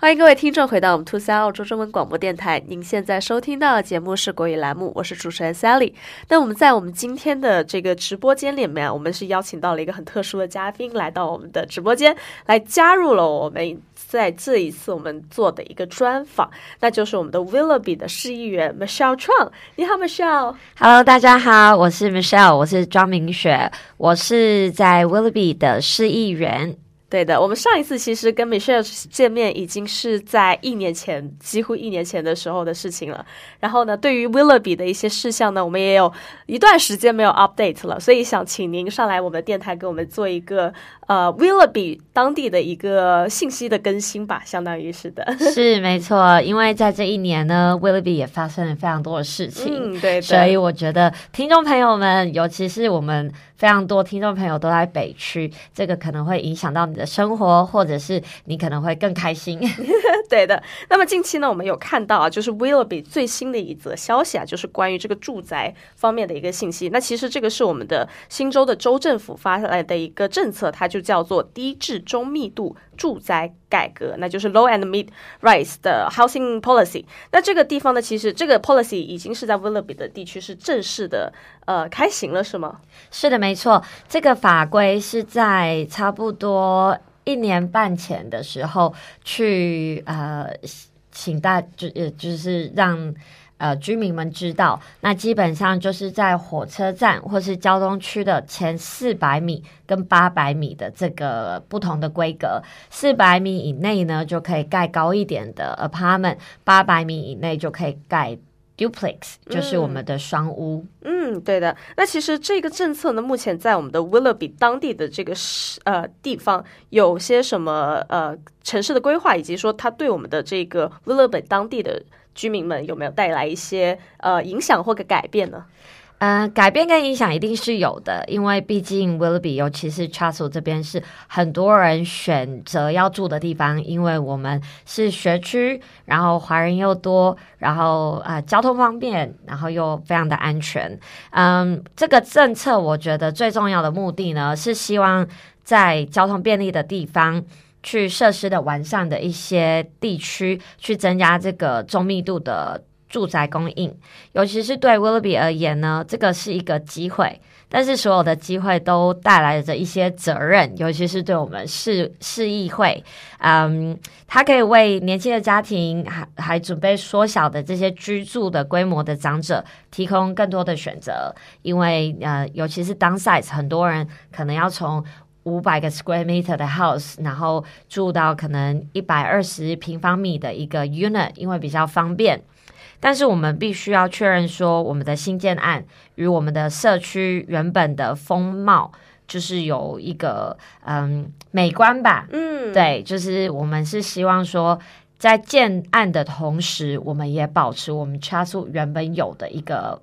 欢迎各位听众回到我们2C澳洲中文广播电台，您现在收听到的节目是国语栏目，我是主持人 Sally。 那我们在我们今天的这个直播间里面，我们是邀请到了一个很特殊的嘉宾来到我们的直播间，来加入了我们在这一次我们做的一个专访，那就是我们的 Willoughby 的市议员 Michelle Chuang。 你好 Michelle。 Hello， 大家好，我是 Michelle， 我是庄明雪，我是在 Willoughby 的市议员。 对的，我们上一次其实跟 Michelle 见面已经是在1年前，几乎1年前的时候的事情了。然后呢，对于 Willoughby 的一些事项呢，我们也有一段时间没有 update 了，所以想请您上来我们的电台给我们做一个Willoughby 当地的一个信息的更新吧，相当于是的。 是没错，因为在这1年呢 Willoughby 也发生了非常多的事情， 对的， 所以我觉得听众朋友们，尤其是我们非常多听众朋友都在北区，这个可能会影响到你的生活，或者是你可能会更开心。 对的，那么近期呢，我们有看到啊，就是 Willoughby 最新的一则消息啊，就是关于这个住宅方面的一个信息。那其实这个是我们的新州的州政府发来的一个政策，它就叫做低至中密度住宅改革，那就是 Low and Mid Rise 的 Housing Policy。 那这个地方呢，其实这个 policy 已经是在 Willoughby 的地区是正式的开行了，是吗？ 是的，没错，这个法规是在差不多1年半前的时候去请就是让居民们知道，那基本上就是在火车站或是交通区的前400米跟800米的这个不同的规格，400米以内呢就可以盖高一点的 apartment，800米以内就可以盖Duplex， 就是我们的双屋。 对的。那其实这个政策呢，目前在我们的 Willoughby 当地的这个地方有些什么城市的规划，以及说它对我们的这个 Willoughby 当地的居民们有没有带来一些影响或者改变呢？ 改变跟影响一定是有的，因为毕竟 Willoughby 尤其是 Chatswood 这边是很多人选择要住的地方，因为我们是学区，然后华人又多，然后交通方便，然后又非常的安全。这个政策我觉得最重要的目的呢，是希望在交通便利的地方去设施的完善的一些地区，去增加这个中密度的住宅供应，尤其是对 Willoughby 而言呢，这个是一个机会，但是所有的机会都带来着一些责任，尤其是对我们市议会，它可以为年轻的家庭还准备缩小的这些居住的规模的长者提供更多的选择，因为尤其是 downsize， 很多人可能要从500个 square meter 的 house， 然后住到可能120平方米的一个 unit， 因为比较方便。但是我们必须要确认说，我们的新建案与我们的社区原本的风貌就是有一个美观吧。对，就是我们是希望说，在建案的同时，我们也保持我们 Chatswood 原本有的一个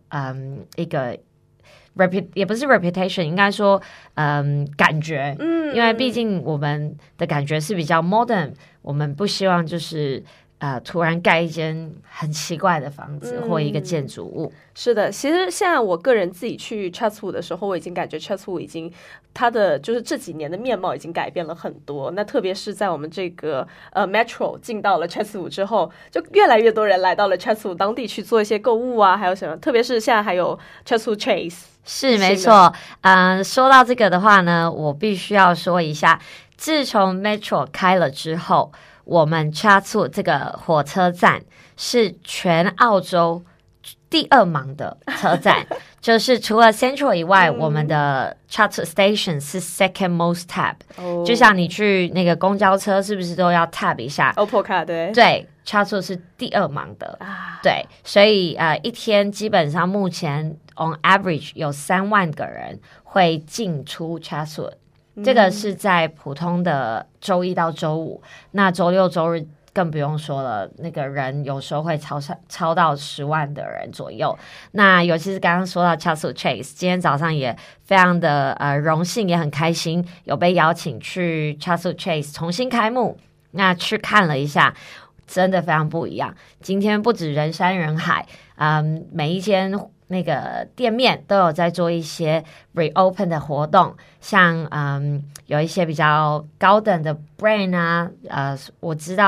也不是 reputation， 应该说感觉。因为毕竟我们的感觉是比较 modern， 我们不希望就是突然盖一间很奇怪的房子或一个建筑物。 是的，其实现在我个人自己去 Chatswood 的时候，我已经感觉 Chatswood 已经它的就是这几年的面貌已经改变了很多。那特别是在我们这个Metro 进到了 Chatswood 之后，就越来越多人来到了 Chatswood 当地去做一些购物啊，还有什么，特别是现在还有 Chatswood Chase。 是没错。说到这个的话呢，我必须要说一下，自从 Metro 开了之后，我们 Chatswood 这个火车站是全澳洲第2忙的车站，就是除了 Central 以外，我们的 Chatswood Station 是 second most tab。就像你去那个公交车，是不是都要 tab 一下 Opal 卡？对 ，Chatswood 是第2忙的。对，所以一天基本上目前 on average 有3万个人会进出 Chatswood。这个是在普通的周一到周五，那周六周日更不用说了，那个人有时候会超到10万的人左右。那尤其是刚刚说到 Chatswood Chase， 今天早上也非常的荣幸，也很开心有被邀请去 Chatswood Chase 重新开幕，那去看了一下，真的非常不一样。今天不止人山人海，每一间那个店面都有在做一些 reopen 的活动，像有一些比较高等的 brand 啊，我知道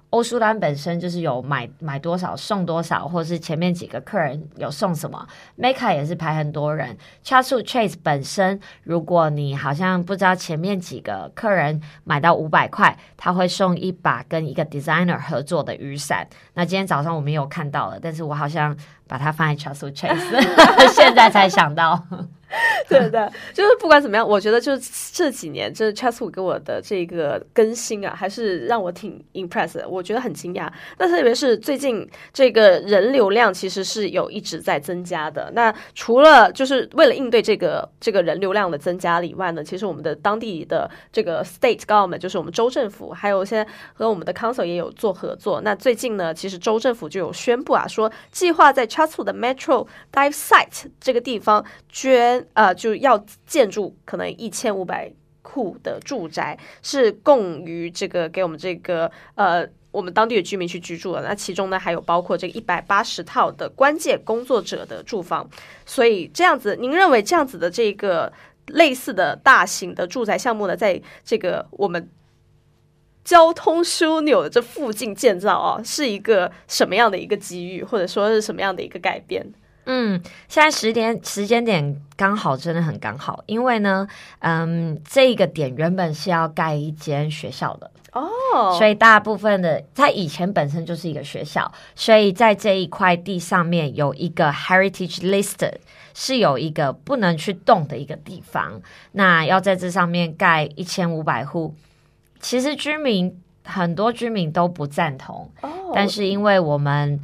欧舒丹本身就是有买多少送多少，或是前面几个客人有送什么。Mecca 也是排很多人。Chatswood Chase 本身，如果你好像不知道前面几个客人买到500块，他会送一把跟一个 designer 合作的雨伞。那今天早上我们有看到了，但是我好像把它放在 Chatswood Chase 现在才想到。 对的，就是不管怎么样，我觉得就是这几年，就是 Chatswood 给我的这个更新啊，还是让我挺 impressed 的，我觉得很惊讶。那特别是最近这个人流量其实是有一直在增加的。那除了就是为了应对这个人流量的增加以外呢，其实我们的当地的这个 state government 就是我们州政府，还有现在和我们的 council 也有做合作。那最近呢，其实州政府就有宣布啊，说计划在 Chatswood 的 Metro Dive Site 这个地方就要建筑可能1500户的住宅，是供于这个给我们这个我们当地的居民去居住的。那其中呢，还有包括这个180套的关键工作者的住房。所以这样子，您认为这样子的这个类似的大型的住宅项目呢，在这个我们交通枢纽的这附近建造啊，是一个什么样的一个机遇，或者说是什么样的一个改变？ 现在时间点刚好，真的很刚好，因为呢，这个点原本是要盖一间学校的所以大部分的它以前本身就是一个学校，所以在这一块地上面有一个 heritage listed， 是有一个不能去动的一个地方，那要在这上面盖1500户，其实很多居民都不赞同但是因为我们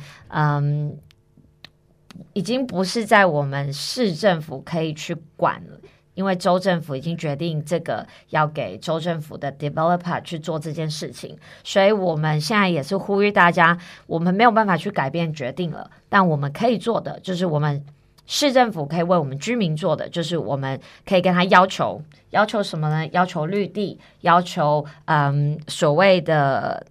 已经不是在我们市政府可以去管了，因为州政府已经决定这个要给州政府的 developer 去做这件事情，所以我们现在也是呼吁大家，我们没有办法去改变决定了，但我们可以做的就是我们市政府可以为我们居民做的，就是我们可以跟他要求什么呢？要求绿地，要求所谓的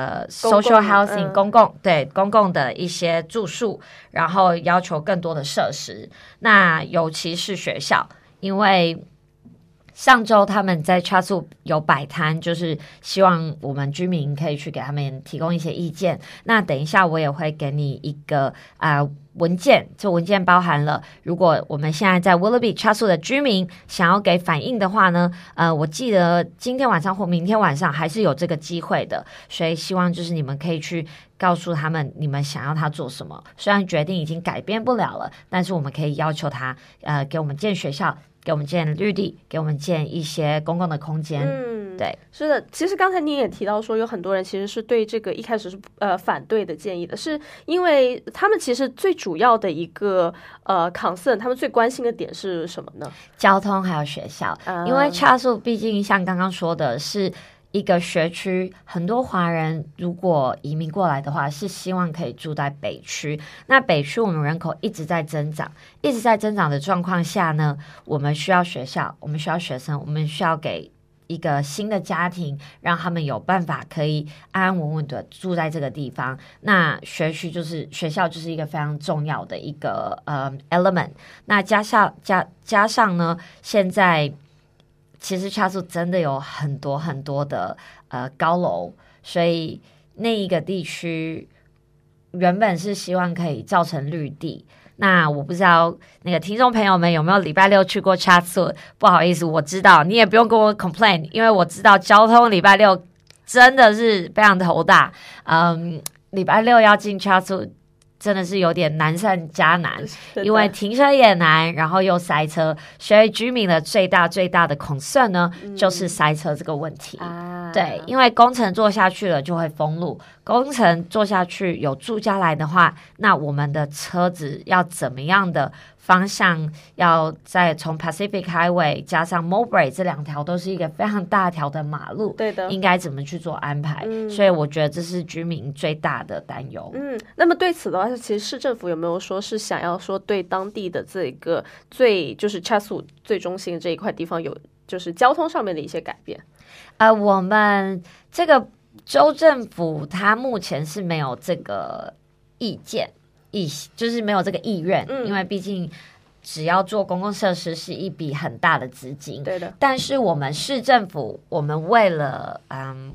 social housing 公共的一些住宿，然后要求更多的设施。那尤其是学校，因为上周他们在 Chatswood 有摆摊，就是希望我们居民可以去给他们提供一些意见。那等一下我也会给你一个文件，这文件包含了如果我们现在在 Willoughby Chatswood 的居民想要给反应的话呢，我记得今天晚上或明天晚上还是有这个机会的，所以希望就是你们可以去告诉他们你们想要他做什么。虽然决定已经改变不了了，但是我们可以要求他给我们建学校，给我们建绿地，给我们建一些公共的空间。对， 是的。其实刚才你也提到说，有很多人其实是对这个一开始是反对的建议的，是因为他们其实最主要的一个concern， 他们最关心的点是什么呢？ 交通还有学校。因为 Chatswood 毕竟像刚刚说的是一个学区，很多华人如果移民过来的话，是希望可以住在北区。那北区我们人口一直在增长的状况下呢，我们需要学校，我们需要学生，我们需要给一个新的家庭，让他们有办法可以安安稳稳的住在这个地方。那学校就是一个非常重要的一个element。那加上呢，现在其实 Chatswood 真的有很多很多的高楼，所以那一个地区原本是希望可以造成绿地。那我不知道那个听众朋友们有没有礼拜六去过 Chatswood？ 不好意思，我知道你也不用跟我 complain， 因为我知道交通礼拜六真的是非常头大。礼拜六要进 Chatswood真的是有点难上加难，因为停车也难，然后又塞车，所以居民的最大的 concern 呢，就是塞车这个问题。对，因为工程做下去了就会封路，工程做下去有住家来的话，那我们的车子要怎么样的方向，要再从 Pacific Highway 加上 Mowbray 这两条都是一个非常大条的马路， 对的，应该怎么去做安排？所以我觉得这是居民最大的担忧。 那么对此的话，其实市政府有没有说是想要说对当地的这个就是 Chatswood 最中心的这一块地方有就是交通上面的一些改变？ 我们这个州政府它目前是没有这个意见，就是没有这个意愿，因为毕竟只要做公共设施是一笔很大的资金。 对的。 但是我们市政府，我们为了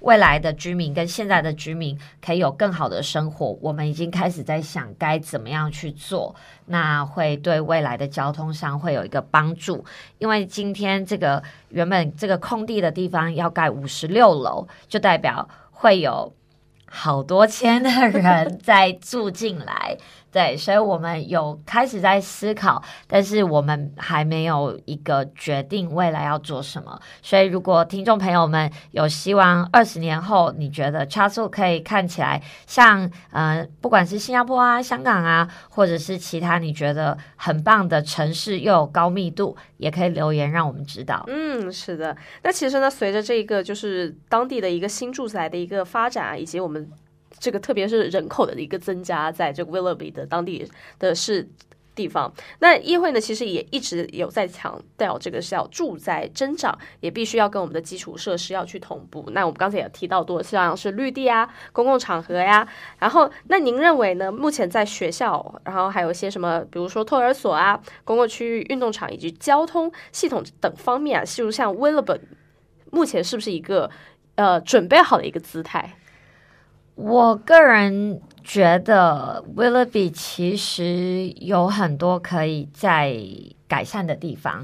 未来的居民跟现在的居民可以有更好的生活，我们已经开始在想该怎么样去做，那会对未来的交通上会有一个帮助。因为今天这个原本这个空地的地方要盖56楼，就代表会有好多千的人在住进来。对，所以我们有开始在思考，但是我们还没有一个决定未来要做什么。所以如果听众朋友们有希望20年后你觉得 Chatswood 可以看起来像不管是新加坡啊、香港啊，或者是其他你觉得很棒的城市又有高密度，也可以留言让我们知道。 是的。那其实呢，随着这个就是当地的一个新住宅的一个发展啊，以及我们这个特别是人口的一个增加，在这个 Willoughby 的当地的地方，那议会呢其实也一直有在强调这个是要住宅增长，也必须要跟我们的基础设施要去同步。那我们刚才也提到多，像是绿地啊、公共场合呀，然后那您认为呢？目前在学校，然后还有一些什么，比如说托儿所啊、公共区域、运动场以及交通系统等方面啊，就像 Willoughby 目前是不是一个准备好的一个姿态？ 我个人觉得 Willoughby 其实有很多可以再改善的地方。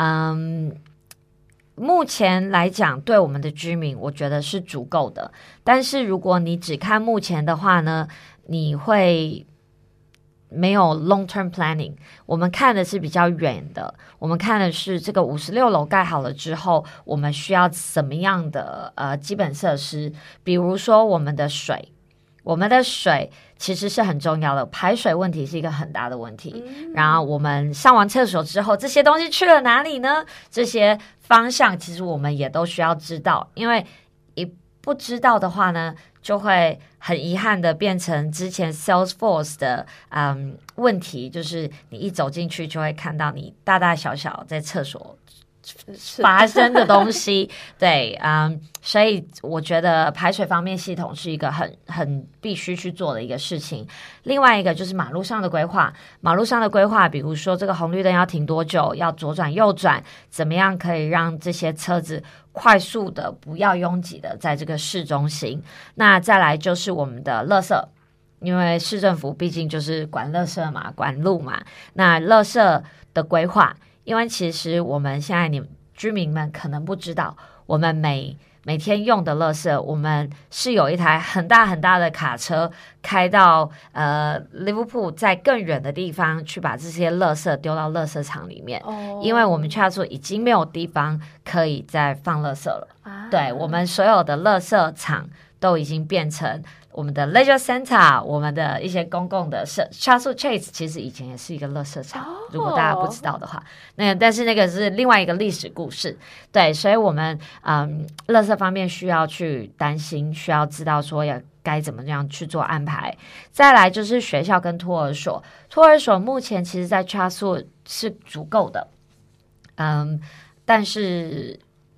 目前来讲对我们的居民我觉得是足够的，但是如果你只看目前的话呢，你会没有 long term planning。 我们看的是比较远的，我们看的是这个56楼盖好了之后我们需要什么样的基本设施。比如说我们的水其实是很重要的，排水问题是一个很大的问题。然后我们上完厕所之后这些东西去了哪里呢？这些方向其实我们也都需要知道，因为一不知道的话呢，就会很遗憾的变成之前 Salesforce 的问题，就是你一走进去就会看到你大大小小在厕所发生的东西。对，所以我觉得排水方面系统是一个很必须去做的一个事情。另外一个就是马路上的规划，比如说这个红绿灯要停多久，要左转右转，怎么样可以让这些车子快速的不要拥挤的在这个市中心。那再来就是我们的垃圾，因为市政府毕竟就是管垃圾嘛，管路嘛，那垃圾的规划，因为其实我们现在居民们可能不知道，我们每天用的垃圾，我们是有一台很大很大的卡车开到Liverpool 在更远的地方去把这些垃圾丢到垃圾场里面。因为我们Chatswood已经没有地方可以再放垃圾了。对，我们所有的垃圾场都已经变成我们的 Leisure Center， 我们的一些公共的Chatswood Chase 其实以前也是一个垃圾场，如果大家不知道的话，但是那个是另外一个历史故事。对，所以我们垃圾方面需要去担心，需要知道说要该怎么样去做安排。再来就是学校跟托儿所目前其实在 Chatswood 是足够的，但是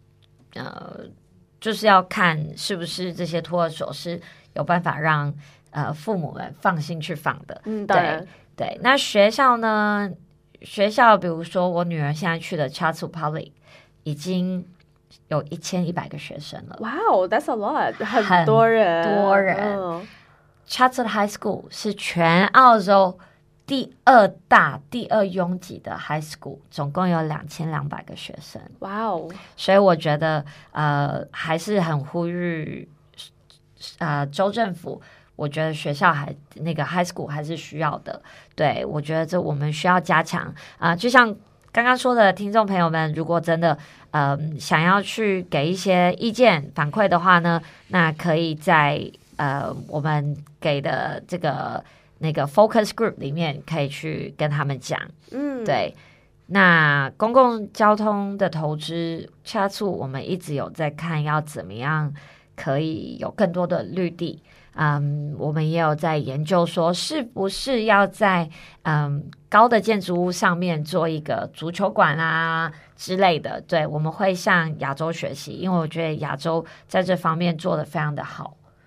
就是要看是不是这些托儿所是有办法让父母们放心去放的。 当然对。那学校呢？学校比如说我女儿现在去的 Chatswood Public 已经有1100个学生了。 Wow, that's a lot， 很多人。 Chatswood High School 是全澳洲第二拥挤的 high school， 总共有2200个学生。 Wow， 所以我觉得还是很呼吁州政府，我觉得学校那个 high school 还是需要的。对，我觉得这我们需要加强就像刚刚说的，听众朋友们如果真的想要去给一些意见反馈的话呢，那可以在我们给的这个那个 focus group 里面可以去跟他们讲。对。那公共交通的投资Chatswood我们一直有在看要怎么样可以有更多的绿地。我们也有在研究说是不是要在高的建筑物上面做一个足球馆啊之类的。对，我们会向亚洲学习，因为我觉得亚洲在这方面做得非常的好。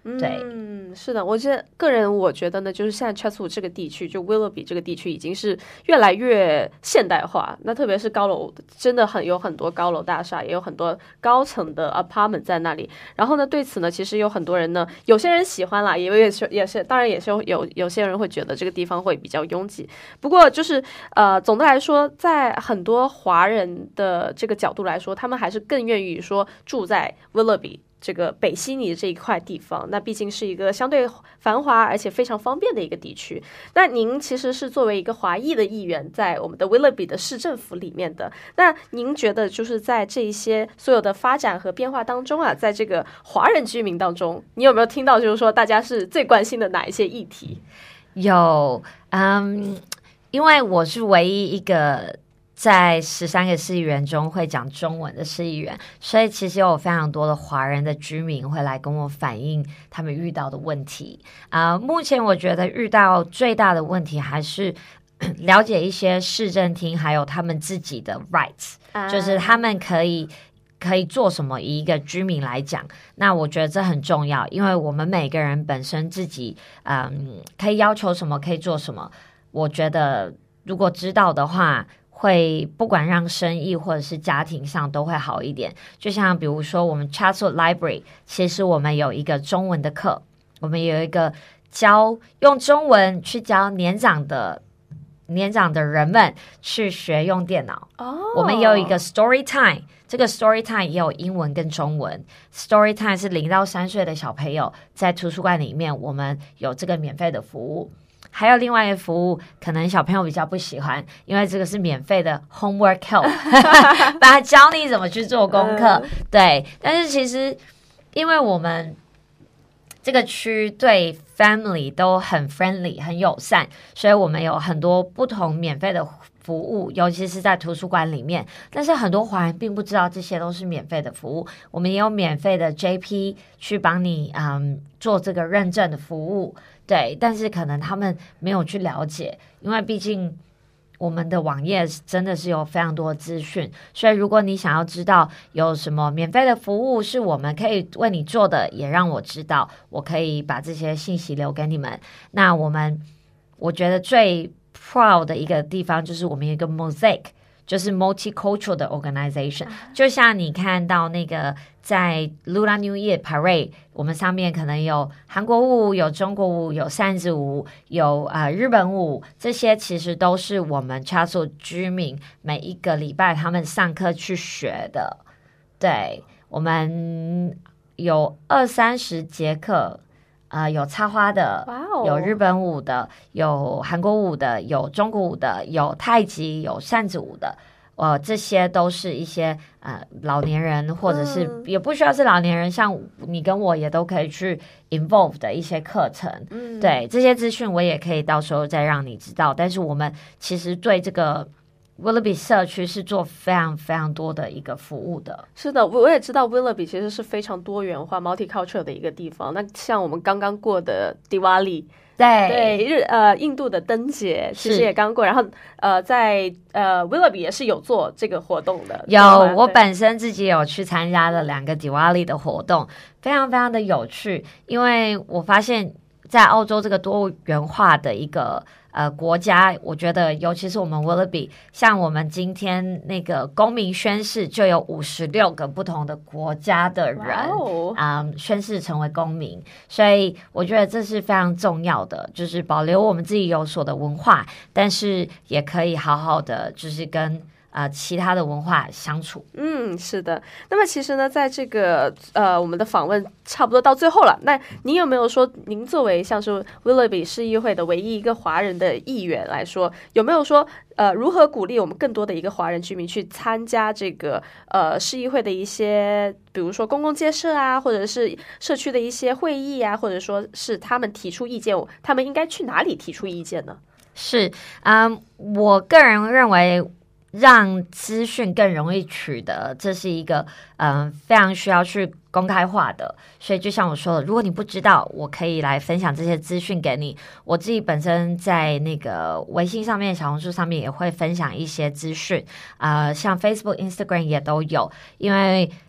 对。 是的，个人我觉得呢，就是现在 Chatswood 这个地区，就 Willoughby 这个地区已经是越来越现代化。那特别是高楼，真的有很多高楼大厦，也有很多高层的 apartment 在那里。然后呢，对此呢，其实有很多人呢，有些人喜欢啦，也是，当然也是有些人会觉得这个地方会比较拥挤。不过就是总的来说，在很多华人的这个角度来说，他们还是更愿意说住在 Willoughby这个北悉尼这一块地方，那毕竟是一个相对繁华而且非常方便的一个地区。那您其实是作为一个华裔的议员，在我们的 Willoughby 的市政府里面的，那您觉得就是在这一些所有的发展和变化当中啊，在这个华人居民当中，你有没有听到就是说大家是最关心的哪一些议题？ 有，因为我是唯一一个在13个市议员中会讲中文的市议员，所以其实有非常多的华人的居民会来跟我反映他们遇到的问题。目前我觉得遇到最大的问题还是了解一些市政厅还有他们自己的 rights，就是他们可以做什么，以一个居民来讲，那我觉得这很重要，因为我们每个人本身自己可以要求什么，可以做什么，我觉得如果知道的话，会不管让生意或者是家庭上都会好一点。就像比如说我们 Chatswood Library， 其实我们有一个中文的课，我们有一个用中文去教年长的人们去学用电脑。我们有一个 Story Time， 这个 Story Time 也有英文跟中文。Story Time 是0到3岁的小朋友在图书馆里面，我们有这个免费的服务。还有另外一个服务，可能小朋友比较不喜欢，因为这个是免费的 homework help， 把他教你怎么去做功课。对，但是其实因为我们这个区对 family 都很 friendly 很友善，所以我们有很多不同免费的服务，尤其是在图书馆里面。但是很多华人并不知道这些都是免费的服务，我们也有免费的 JP 去帮你做这个认证的服务。对，但是可能他们没有去了解，因为毕竟我们的网页真的是有非常多的资讯，所以如果你想要知道有什么免费的服务是我们可以为你做的，也让我知道，我可以把这些信息留给你们。那我觉得最 proud 的一个地方就是我们有一个 Mosaic， 就是 multicultural 的 organization， 就像你看到那个在 Lunar New Year Parade， 我们上面可能有韩国舞，有中国舞，有扇子舞，有日本舞，这些其实都是我们 Chatswood 居民每一个礼拜他们上课去学的。对，我们有20-30节课，有插花的，有日本舞的，有韩国舞的，有中国舞的，有太极，有扇子舞的。这些都是一些老年人，或者是也不需要是老年人，像你跟我也都可以去 involve 的一些课程。对，这些资讯我也可以到时候再让你知道。但是我们其实对这个Willoughby 社区是做非常非常多的一个服务的。 是的，我也知道 Willoughby 其实是非常多元化 multicultural 的一个地方。那像我们刚刚过的 Diwali， 对，印度的灯节其实也刚过，然后在Willoughby 也是有做这个活动的。 有，我本身自己有去参加了2个 Diwali 的活动，非常非常的有趣，因为我发现在澳洲这个多元化的一个国家，我觉得尤其是我们 Willoughby， 像我们今天那个公民宣誓就有56个不同的国家的人宣誓成为公民，所以我觉得这是非常重要的，就是保留我们自己有所的文化，但是也可以好好的就是跟其他的文化相处。 是的。那么其实呢，在这个我们的访问差不多到最后了，那您有没有说，您作为像是 Willoughby 市议会的唯一一个华人的议员来说，有没有说如何鼓励我们更多的一个华人居民去参加这个市议会的一些，比如说公共建设啊，或者是社区的一些会议啊，或者说是他们提出意见，他们应该去哪里提出意见呢？ 是我个人认为让资讯更容易取得，这是一个非常需要去公开化的。所以就像我说的，如果你不知道，我可以来分享这些资讯给你。我自己本身在那个微信上面、小红书上面也会分享一些资讯，像 Facebook、Instagram 也都有。因为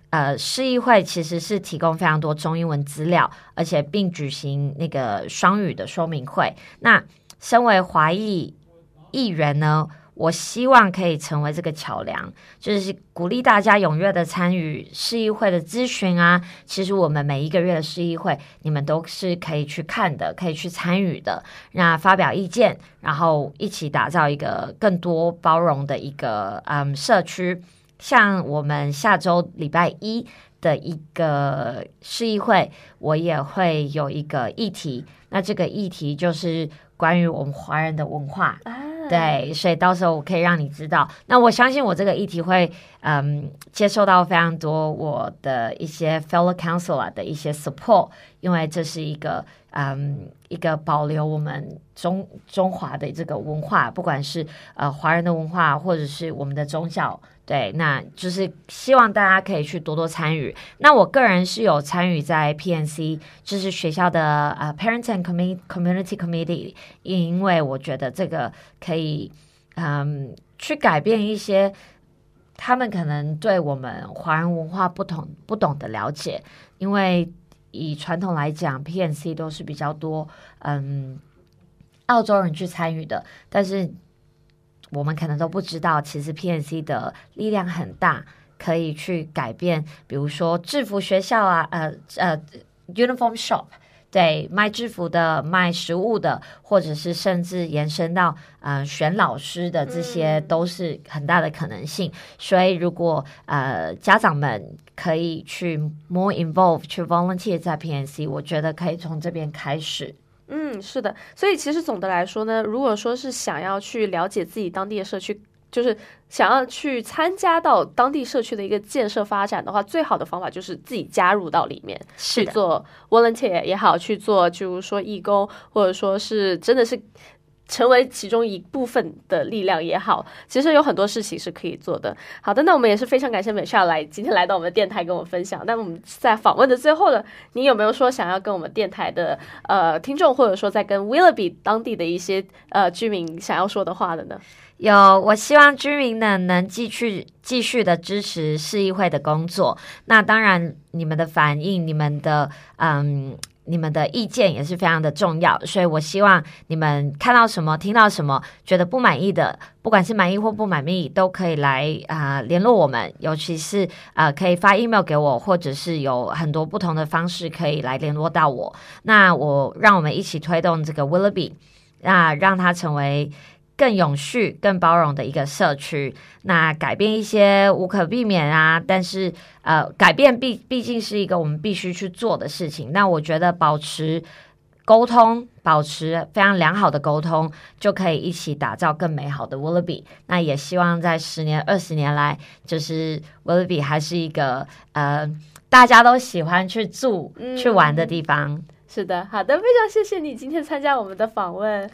市议会其实是提供非常多中英文资料，而且并举行那个双语的说明会。那身为华裔议员呢，我希望可以成为这个桥梁，就是鼓励大家踊跃的参与市议会的咨询啊。其实我们每一个月的市议会，你们都是可以去看的，可以去参与的。那发表意见，然后一起打造一个更多包容的一个社区。像我们下周礼拜一的一个市议会，我也会有一个议题，那这个议题就是关于我们华人的文化。对，所以到时候我可以让你知道。那我相信我这个议题会接受到非常多我的一些 fellow counselor 的一些 support， 因为这是一个保留我们中华的这个文化，不管是华人的文化或者是我们的宗教。对，那就是希望大家可以去多多参与。那我个人是有参与在 PNC， 就是学校的Parents and Community Committee， 因为我觉得这个可以去改变一些他们可能对我们华人文化不懂的了解。因为以传统来讲 PNC 都是比较多澳洲人去参与的，但是我们可能都不知道，其实 PNC 的力量很大，可以去改变，比如说制服学校啊，uniform shop， 对，卖制服的、卖食物的，或者是甚至延伸到选老师的，这些都是很大的可能性。所以如果家长们可以去 more involve 去 volunteer 在 PNC， 我觉得可以从这边开始。 是的，所以其实总的来说呢，如果说是想要去了解自己当地的社区，就是想要去参加到当地社区的一个建设发展的话，最好的方法就是自己加入到里面，去做 volunteer 也好，去做就是说义工，或者说是真的是成为其中一部分的力量也好，其实有很多事情是可以做的。好的，那我们也是非常感谢Michelle今天来到我们的电台跟我们分享。那我们在访问的最后呢，你有没有说想要跟我们电台的听众，或者说在跟 Willoughby 当地的一些居民想要说的话的呢？ 有，我希望居民呢能继续的支持市议会的工作。那当然，你们的反应，你们的意见也是非常的重要，所以我希望你们看到什么、听到什么，觉得不满意的，不管是满意或不满意，都可以来联络我们，尤其是可以发 email 给我，或者是有很多不同的方式可以来联络到我。那让我们一起推动这个 Willoughby， 那让它成为更永续、更包容的一个社区。那改变一些无可避免啊，但是改变毕竟是一个我们必须去做的事情。那我觉得保持沟通，保持非常良好的沟通，就可以一起打造更美好的 Willoughby。那也希望在10年、20年来，就是 Willoughby 还是一个大家都喜欢去住、去玩的地方。 是的，好的，非常谢谢你今天参加我们的访问。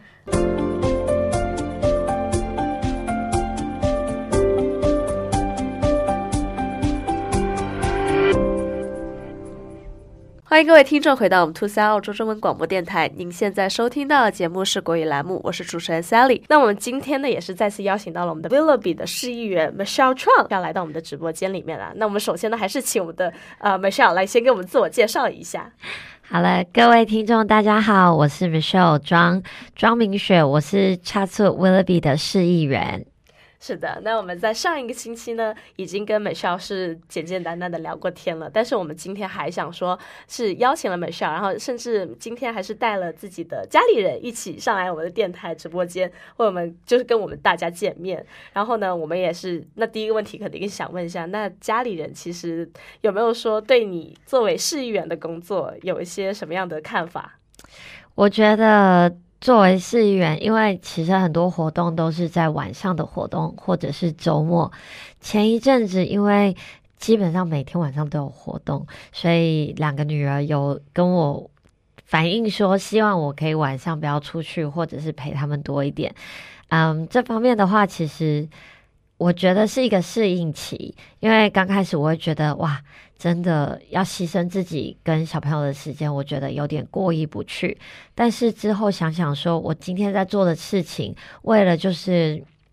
欢迎各位听众回到我们2C澳洲中文广播电台，您现在收听到的节目是国语栏目，我是主持人 Sally。 那我们今天呢也是再次邀请到了我们的 Willoughby 的市议员 Michelle Truong 要来到我们的直播间里面了。那我们首先呢还是请我们的Michelle 来先给我们自我介绍一下。 好了，各位听众大家好，我是 Michelle 庄明雪，我是 Chatswood Willoughby 的市议员。 是的，那我们在上一个星期呢已经跟 Michelle 是简简单单的聊过天了，但是我们今天还想说是邀请了 Michelle， 然后甚至今天还是带了自己的家里人一起上来我们的电台直播间，或者我们就是跟我们大家见面。然后呢我们也是，那第一个问题肯定想问一下，那家里人其实有没有说对你作为市议员的工作有一些什么样的看法？ 我觉得作为市议员，因为其实很多活动都是在晚上的活动或者是周末，前一阵子因为基本上每天晚上都有活动，所以2个女儿有跟我反映说希望我可以晚上不要出去，或者是陪他们多一点。这方面的话其实我觉得是一个适应期，因为刚开始我会觉得哇，真的要牺牲自己跟小朋友的时间，我觉得有点过意不去。但是之后想想说，我今天在做的事情，为了就是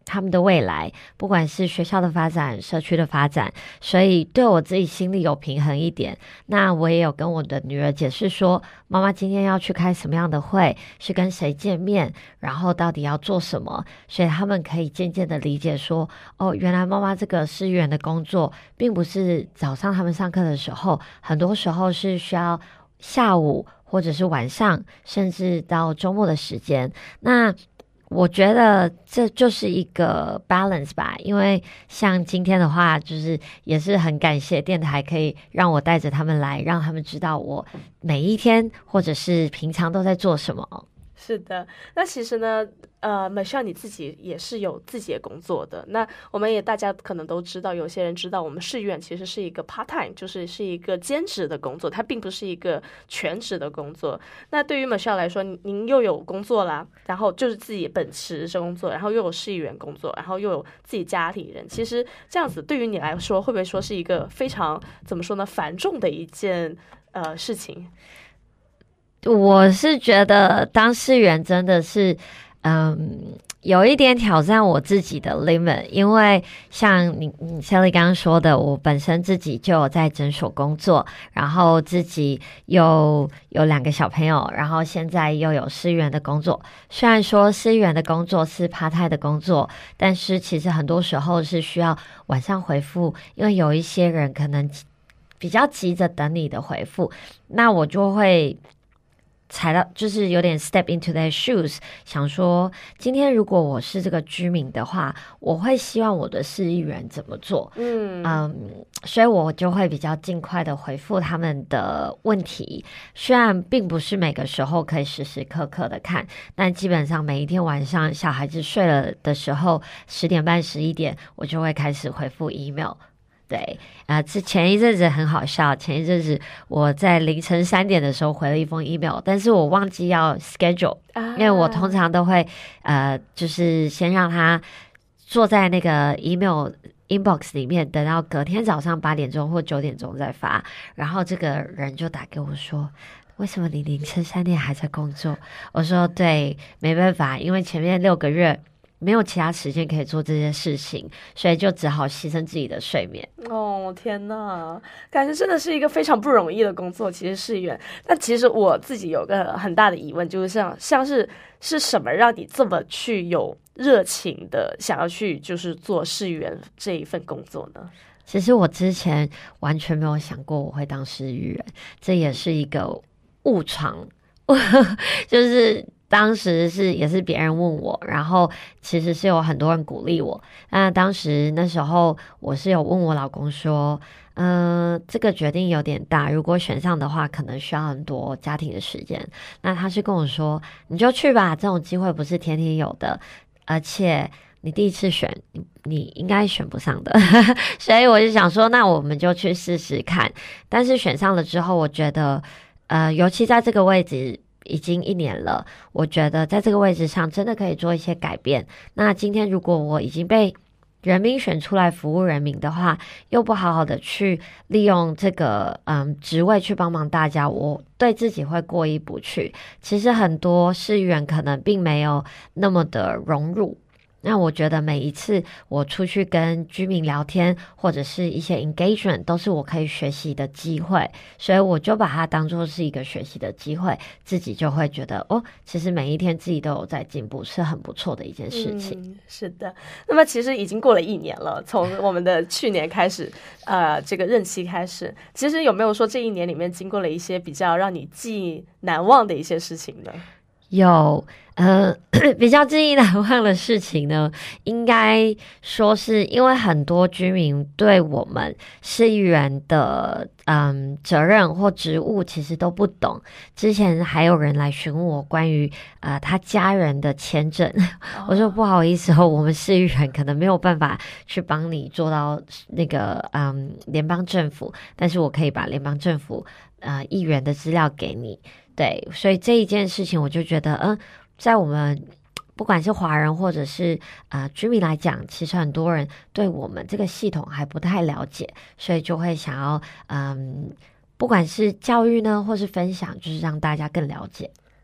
他们的未来，不管是学校的发展、社区的发展，所以对我自己心里有平衡一点。那我也有跟我的女儿解释说，妈妈今天要去开什么样的会，是跟谁见面，然后到底要做什么，所以他们可以渐渐的理解说，哦，原来妈妈这个市议员的工作，并不是早上他们上课的时候，很多时候是需要下午或者是晚上，甚至到周末的时间。那我觉得这就是一个 balance 吧，因为像今天的话，就是也是很感谢电台可以让我带着他们来，让他们知道我每一天或者是平常都在做什么。 是的，那其实呢，Michelle 你自己也是有自己的工作的。那我们也大家可能都知道，有些人知道我们市议员其实是一个 part time， 是一个兼职的工作，它并不是一个全职的工作。那对于 Michelle 来说，您又有工作啦，然后就是自己本职是工作，然后又有市议员工作，然后又有自己家里人。其实这样子对于你来说，会不会说是一个非常怎么说呢，繁重的一件事情？ 我是觉得当市议员真的是有一点挑战我自己的 limit， 因为像你 Sally 刚刚说的，我本身自己就有在诊所工作，然后自己有2个小朋友，然后现在又有市议员的工作。虽然说市议员的工作是 part time 的工作，但是其实很多时候是需要晚上回复，因为有一些人可能比较急着等你的回复，那我就会踩到，就是有点 step into their shoes， 想说今天如果我是这个居民的话，我会希望我的市议员怎么做。所以我就会比较尽快的回复他们的问题，虽然并不是每个时候可以时时刻刻的看，但基本上每一天晚上小孩子睡了的时候，10点半11点我就会开始回复 email。对，前一阵子很好笑，前一阵子我在凌晨3点的时候回了一封 email， 但是我忘记要 schedule，因为我通常都会就是先让他坐在那个 email inbox 里面，等到隔天早上8点钟或9点钟再发，然后这个人就打给我说，为什么你凌晨3点还在工作？我说对，没办法，因为前面6个月没有其他时间可以做这些事情，所以就只好牺牲自己的睡眠。 哦，天哪，感觉真的是一个非常不容易的工作。其实市议员，但其实我自己有个很大的疑问，就是像是什么让你这么去有热情的想要去就是做市议员这一份工作呢？ 其实我之前完全没有想过我会当市议员，这也是一个误闯，就是当时也是别人问我，然后其实是有很多人鼓励我。那时候我是有问我老公说，这个决定有点大，如果选上的话，可能需要很多家庭的时间。那他是跟我说，你就去吧，这种机会不是天天有的，而且你第一次选，你应该选不上的。所以我就想说，那我们就去试试看。但是选上了之后，我觉得尤其在这个位置已经1年了，我觉得在这个位置上真的可以做一些改变。那今天如果我已经被人民选出来服务人民的话，又不好好的去利用这个职位去帮忙大家，我对自己会过意不去。其实很多市议员可能并没有那么的融入。那我觉得每一次我出去跟居民聊天，或者是一些 engagement， 都是我可以学习的机会，所以我就把它当作是一个学习的机会，自己就会觉得其实每一天自己都有在进步，是很不错的一件事情。 是的。那么其实已经过了1年了，从我们的去年开始这个任期开始，其实有没有说这1年里面经过了一些比较让你记忆难忘的一些事情呢？ 有比较记忆难忘的事情呢，应该说是因为很多居民对我们市议员的责任或职务其实都不懂。之前还有人来询问我关于他家人的签证，我说不好意思我们市议员可能没有办法去帮你做到那个联邦政府，但是我可以把联邦政府议员的资料给你。对，所以这一件事情我就觉得在我们不管是华人或者是居民来讲，其实很多人对我们这个系统还不太了解，所以就会想要不管是教育呢或是分享，就是让大家更了解。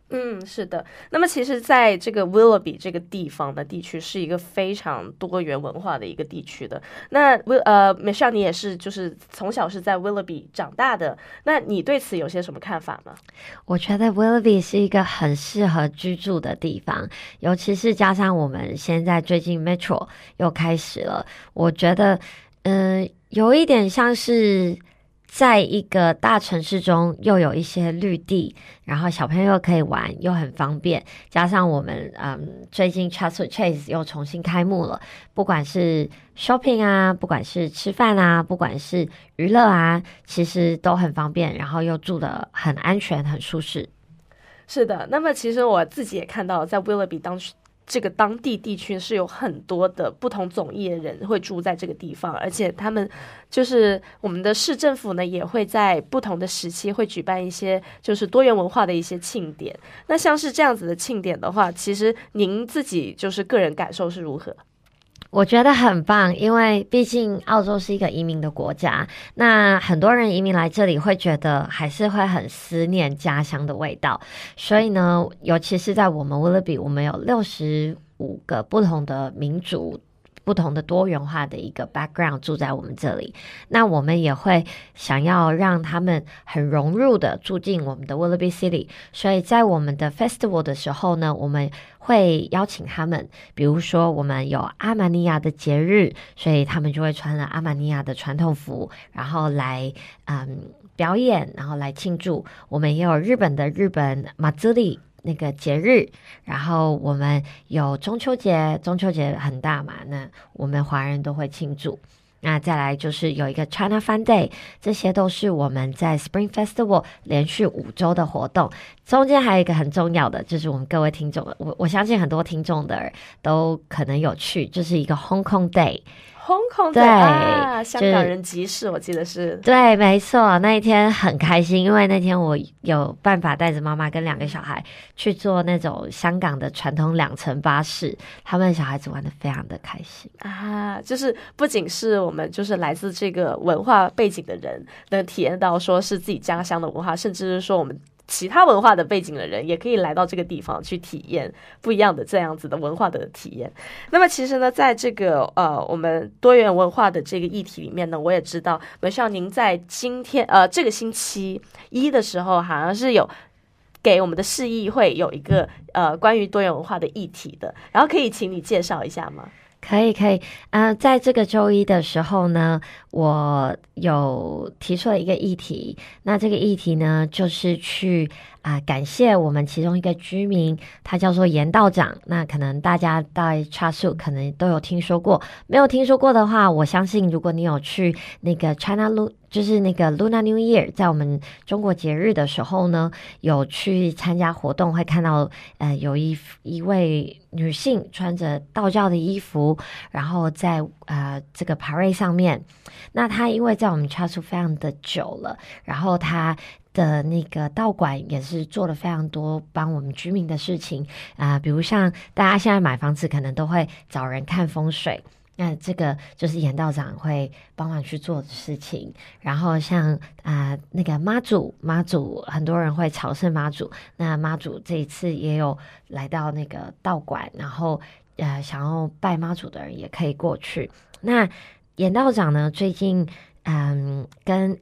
是的。那么其实在这个 Willoughby 这个地方的地区是一个非常多元文化的一个地区的。那Michelle 你也是就是从小是在 Willoughby 长大的，那你对此有些什么看法吗？ 我觉得 Willoughby 是一个很适合居住的地方，尤其是加上我们现在最近 Metro 又开始了，我觉得有一点像是在一个大城市中又有一些绿地，然后小朋友可以玩又很方便，加上我们最近 Chatswood Chase 又重新开幕了，不管是 shopping 啊，不管是吃饭啊，不管是娱乐啊，其实都很方便，然后又住得很安全很舒适。 是的，那么其实我自己也看到在 Willoughby 这个当地地区是有很多的不同种裔的人会住在这个地方，而且他们就是我们的市政府呢也会在不同的时期会举办一些就是多元文化的一些庆典。那像是这样子的庆典的话，其实您自己就是个人感受是如何？ 我觉得很棒，因为毕竟澳洲是一个移民的国家，那很多人移民来这里会觉得还是会很思念家乡的味道，所以呢，尤其是在我们 Willoughby， 我们有65个不同的民族，不同的多元化的一个 background 住在我们这里，那我们也会想要让他们很融入的住进我们的 Willoughby City， 所以在我们的 festival 的时候呢，我们会邀请他们，比如说我们有阿玛尼亚的节日，所以他们就会穿了阿玛尼亚的传统服，然后来表演，然后来庆祝。我们也有日本马兹里那个节日，然后我们有中秋节很大嘛，那我们华人都会庆祝。那再来就是有一个 China Fun Day， 这些都是我们在 Spring Festival 连续5周的活动。中间还有一个很重要的，就是我们各位听众，我相信很多听众的都可能有去，就是一个 Hong Kong Day。Hong Kong 对啊，香港人集市，我记得是对，没错，那一天很开心，因为那天我有办法带着妈妈跟2个小孩去坐那种香港的传统2层巴士，他们小孩子玩得非常的开心啊！就是不仅是我们就是来自这个文化背景的人能体验到说是自己家乡的文化，甚至是说我们其他文化的背景的人也可以来到这个地方去体验不一样的这样子的文化的体验。那么其实呢，在这个我们多元文化的这个议题里面呢，我也知道文少您在今天这个星期一的时候好像是有给我们的市议会有一个关于多元文化的议题的，然后可以请你介绍一下吗？ 可以，在这个周一的时候呢，我有提出了一个议题，那这个议题呢，就是去感谢我们其中一个居民，他叫做严道长。那可能大家在 Chatswood 可能都有听说过，没有听说过的话，我相信如果你有去那个 就是那个 Lunar New Year， 在我们中国节日的时候呢，有去参加活动，会看到有一位女性穿着道教的衣服，然后在这个 parade 上面。那她因为在我们 Chatswood 非常的久了，然后她的那个道馆也是做了非常多帮我们居民的事情比如像大家现在买房子可能都会找人看风水，那这个就是严道长会帮忙去做的事情。然后像那个妈祖很多人会朝圣妈祖，那妈祖这一次也有来到那个道馆，然后想要拜妈祖的人也可以过去。那严道长呢最近跟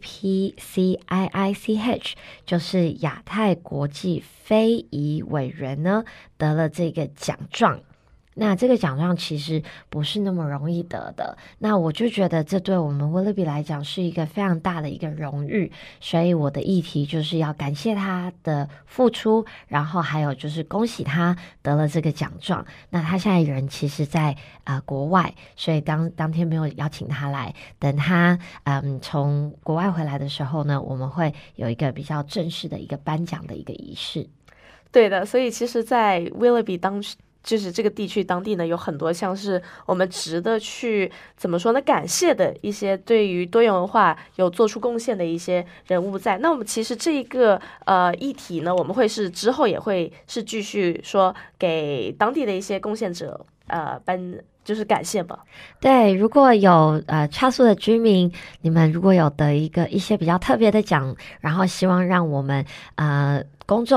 APCIICH 就是亚太国际非遗委员呢得了这个奖状。那这个奖状其实不是那么容易得的，那我就觉得这对我们 Willoughby 来讲是一个非常大的一个荣誉，所以我的议题就是要感谢他的付出，然后还有就是恭喜他得了这个奖状。那他现在人其实在国外，所以当天没有邀请他来，等他从国外回来的时候呢，我们会有一个比较正式的一个颁奖的一个仪式。 对的，所以其实在 Willoughby就是这个地区当地呢，有很多像是我们值得去怎么说呢，感谢的一些对于多元文化有做出贡献的一些人物在。那我们其实这一个议题呢，我们会是之后也会是继续说给当地的一些贡献者就是感谢吧。 对，如果有Chatswood的居民，你们如果有得一些比较特别的奖，然后希望让我们公众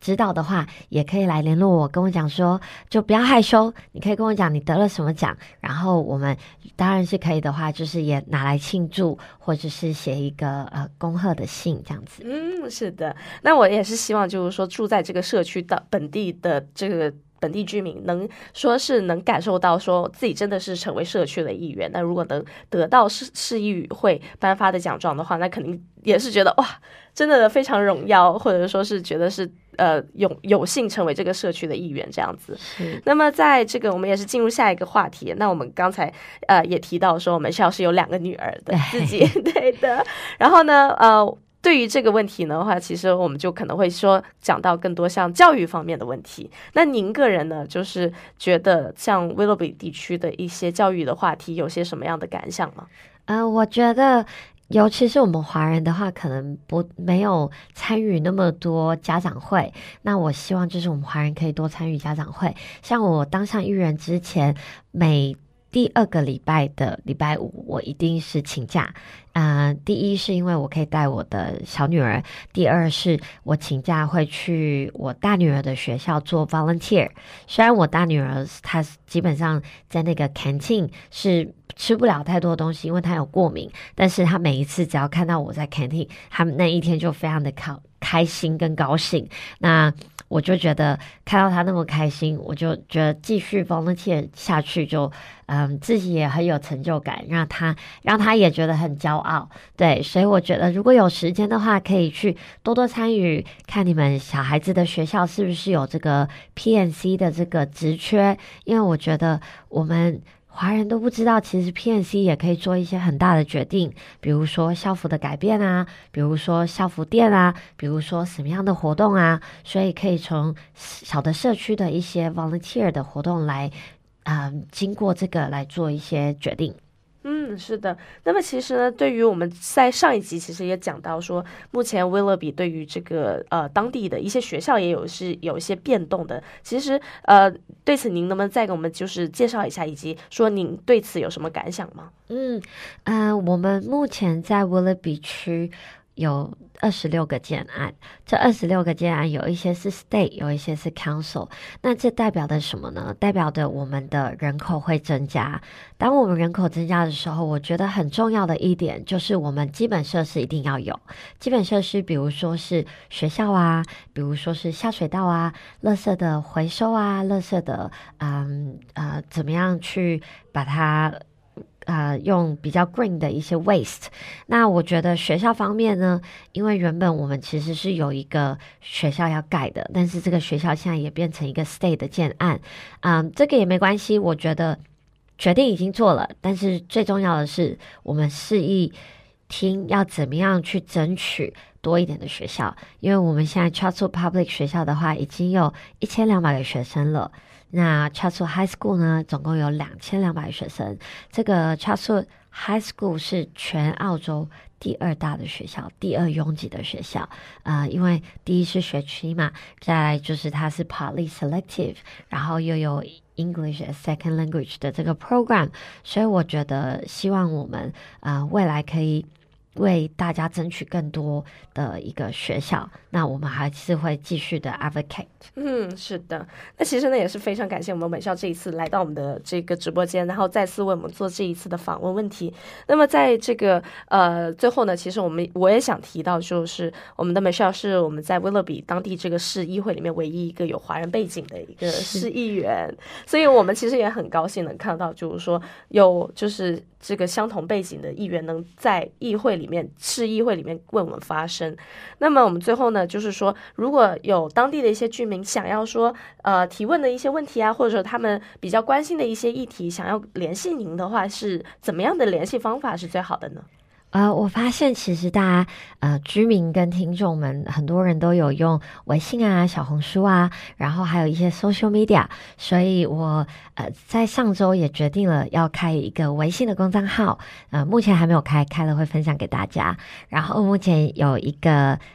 指导的话，也可以来联络我，跟我讲说，就不要害羞，你可以跟我讲你得了什么奖，然后我们当然是可以的话，就是也拿来庆祝，或者是写一个恭贺的信这样子。 是的，那我也是希望就是说住在这个社区的本地的这个本地居民能感受到说自己真的是成为社区的一员。那如果能得到市议会颁发的奖状的话，那肯定也是觉得哇，真的非常荣耀，或者说是觉得是有幸成为这个社区的一员这样子。那么在这个我们也是进入下一个话题。那我们刚才也提到说我们校是有2个女儿的自己对的，然后呢对于这个问题的话，其实我们就可能会说讲到更多像教育方面的问题。那您个人呢，就是觉得像威洛比地区的一些教育的话题有些什么样的感想吗？ 我觉得尤其是我们华人的话，可能没有参与那么多家长会。那我希望就是我们华人可以多参与家长会。像我当上议员之前，每第2个礼拜的礼拜5，我一定是请假。第一是因为我可以带我的小女儿，第二是我请假会去我大女儿的学校做 volunteer。虽然我大女儿她基本上在那个 canteen 是吃不了太多东西，因为她有过敏，但是她每一次只要看到我在 canteen， 她们那一天就非常的开心跟高兴。那我就觉得看到他那么开心，我就觉得继续 volunteer 下去就自己也很有成就感，让他也觉得很骄傲。对，所以我觉得如果有时间的话，可以去多多参与，看你们小孩子的学校是不是有这个 PNC 的这个职缺。因为我觉得我们华人都不知道，其实 PNC 也可以做一些很大的决定，比如说校服的改变啊，比如说校服店啊，比如说什么样的活动啊，所以可以从小的社区的一些 volunteer 的活动来经过这个来做一些决定。 是的。那么其实呢，对于我们在上一集其实也讲到说，目前威勒比对于这个当地的一些学校也有一些变动的。其实对此您能不能再给我们就是介绍一下，以及说您对此有什么感想吗？ 我们目前在威勒比区有26个建案，这26个建案有一些是 state， 有一些是 council。 那这代表的什么呢？代表的我们的人口会增加。当我们人口增加的时候，我觉得很重要的一点就是我们基本设施一定要有。基本设施比如说是学校啊，比如说是下水道啊，垃圾的回收啊，垃圾的怎么样去把它用比较 green 的一些 waste。 那我觉得学校方面呢，因为原本我们其实是有一个学校要盖的，但是这个学校现在也变成一个 state 的建案。这个也没关系，我觉得决定已经做了，但是最重要的是我们示意厅要怎么样去争取多一点的学校。因为我们现在 Chatsworth Public 学校的话已经有1200个学生了，那 Chatsworth High School 呢，总共有2200学生。这个 Chatsworth High School 是全澳洲第2大的学校，第2拥挤的学校。因为第一是学区嘛，再来就是它是 partly selective， 然后又有 English as second language 的这个 program， 所以我觉得希望我们未来可以为大家争取更多的一个学校。那我们还是会继续的 advocate。 是的。那其实呢也是非常感谢我们美校这一次来到我们的这个直播间，然后再次为我们做这一次的访问问题。那么在这个最后呢，其实我也想提到，就是我们的美校是我们在威勒比当地这个市议会里面唯一一个有华人背景的一个市议员，所以我们其实也很高兴能看到，就是说有就是这个相同背景的议员能在市议会里面为我们发声。那么我们最后呢，就是说如果有当地的一些居民想要说提问的一些问题啊，或者说他们比较关心的一些议题想要联系您的话，是怎么样的联系方法是最好的呢？ 我发现其实大家居民跟听众们很多人都有用微信啊、小红书啊，然后还有一些 social media， 所以我在上周也决定了要开一个微信的公账号，目前还没有开了会分享给大家。然后目前有一个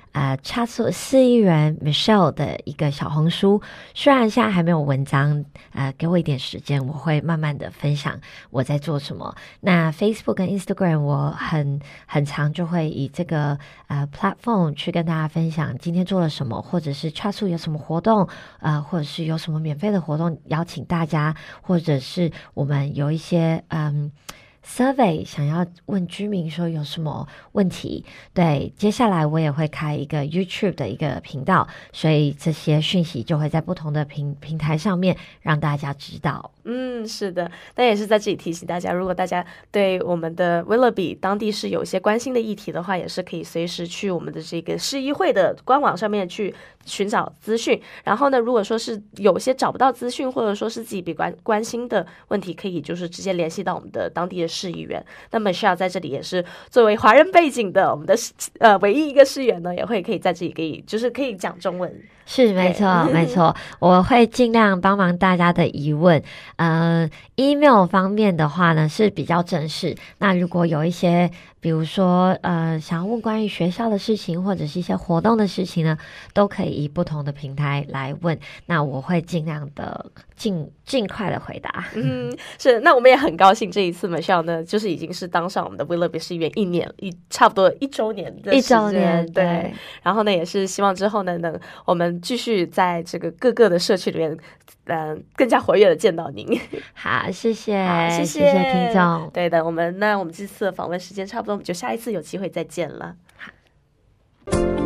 差速4亿元 Michelle 的一个小红书，虽然现在还没有文章，给我一点时间，我会慢慢的分享我在做什么。那 Facebook 跟 Instagram 我很常就会以这个platform 去跟大家分享今天做了什么，或者是差速有什么活动，或者是有什么免费的活动邀请大家，或者是我们有一些survey 想要问居民说有什么问题。对，接下来我也会开一个 YouTube 的一个频道，所以这些讯息就会在不同的平台上面让大家知道。 是的，但也是在这里提醒大家，如果大家对我们的 Willoughby 当地是有一些关心的议题的话，也是可以随时去我们的这个市议会的官网上面去寻找资讯。然后呢，如果说是有些找不到资讯，或者说是自己比关心的问题，可以就是直接联系到我们的当地的市议员。那 Michelle 在这里也是作为华人背景的我们的唯一一个市员呢，也会可以在这里可以讲中文。 是，没错没错，我会尽量帮忙大家的疑问。email 方面的话呢是比较正式，那如果有一些比如说想要问关于学校的事情，或者是一些活动的事情呢，都可以以不同的平台来问，那我会尽量的尽快的回答。 是，那我们也很高兴这一次 Michelle 呢就是已经是当上我们的 Willoughby 市议员差不多1周年的时间。 1周年，对。 然后呢也是希望之后呢我们继续在这个各个的社区里面更加活跃的见到您。 好，谢谢谢谢听众。 对的，我们这次的访问时间差不多，我们就下一次有机会再见了。 好。